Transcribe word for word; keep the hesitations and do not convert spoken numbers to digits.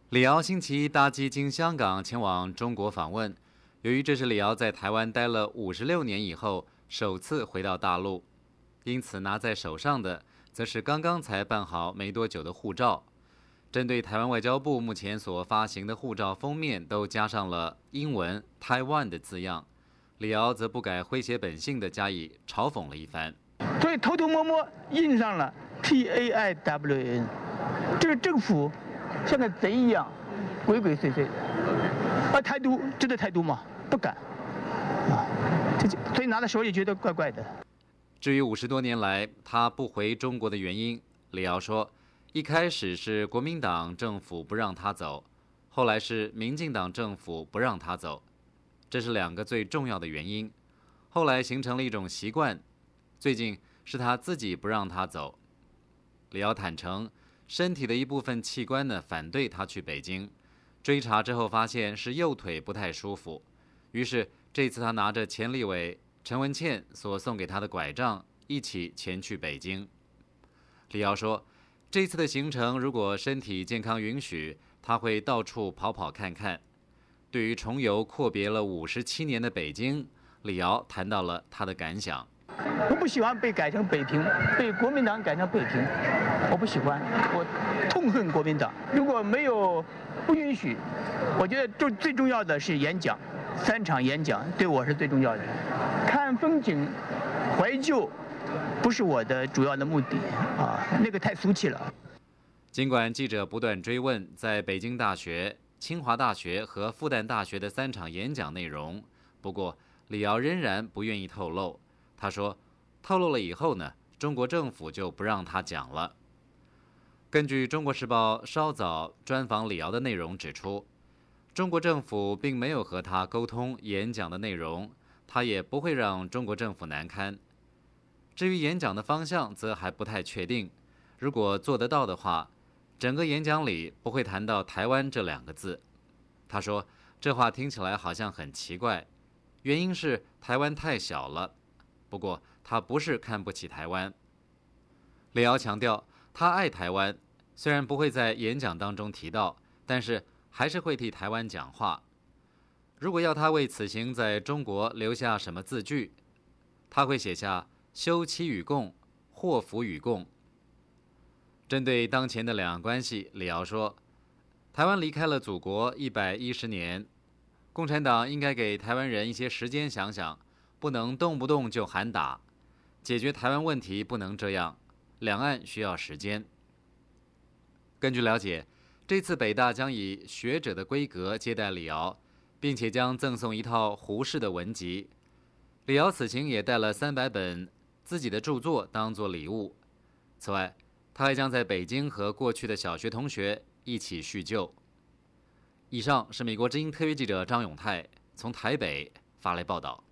李敖星期一搭机经香港前往中国访问，由于这是李敖在台湾待了五十六年以后首次回到大陆，因此拿在手上的则是刚刚才办好没多久的护照。针对台湾外交部目前所发行的护照封面都加上了英文 Taiwan 的字样，李敖则不改诙谐本性的加以嘲讽了一番。 所以偷偷摸摸印上了 T A I W N， 这个政府像个贼一样鬼鬼祟祟的，啊，台独值得台独吗？不敢啊，这就所以拿在手里觉得怪怪的。 至于五十多年来他不回中国的原因，李敖说，一开始是国民党政府不让他走，后来是民进党政府不让他走，这是两个最重要的原因。后来形成了一种习惯，最近是他自己不让他走。李敖坦诚，身体的一部分器官呢反对他去北京，追查之后发现是右腿不太舒服，于是这次他拿着前立委陈文茜所送给他的拐杖一起前去北京。李敖说，这次的行程如果身体健康允许，他会到处跑跑看看。对于重游阔别了五十七年的北京，李敖谈到了他的感想。 我不喜欢被改成北平，被国民党改成北平，我不喜欢，我痛恨国民党。如果没有不允许，我觉得最最重要的是演讲，三场演讲对我是最重要的。看风景、怀旧，不是我的主要的目的啊，那个太俗气了。 尽管记者不断追问在北京大学、清华大学和复旦大学的三场演讲内容，不过李敖仍然不愿意透露。他说，透露了以后呢，中国政府就不让他讲了。根据《中国时报》稍早专访李敖的内容指出，中国政府并没有和他沟通演讲的内容，他也不会让中国政府难堪。至于演讲的方向则还不太确定，如果做得到的话，整个演讲里不会谈到台湾这两个字。他说，这话听起来好像很奇怪，原因是台湾太小了。不过他不是看不起台湾。李敖强调，他爱台湾，虽然不会在演讲当中提到，但是还是会替台湾讲话。如果要他为此行在中国留下什么字句，他会写下休戚与共，祸福与共。针对当前的两岸关系，李敖说，台湾离开了祖国一百一十年，共产党应该给台湾人一些时间想想，不能动不动就喊打，解决台湾问题不能这样，两岸需要时间。根据了解，这次北大将以学者的规格接待李敖，并且将赠送一套胡适的文集。李敖此行也带了三百本自己的著作当作礼物。此外，他还将在北京和过去的小学同学一起叙旧。以上是美国之音特约记者张永泰从台北发来报道。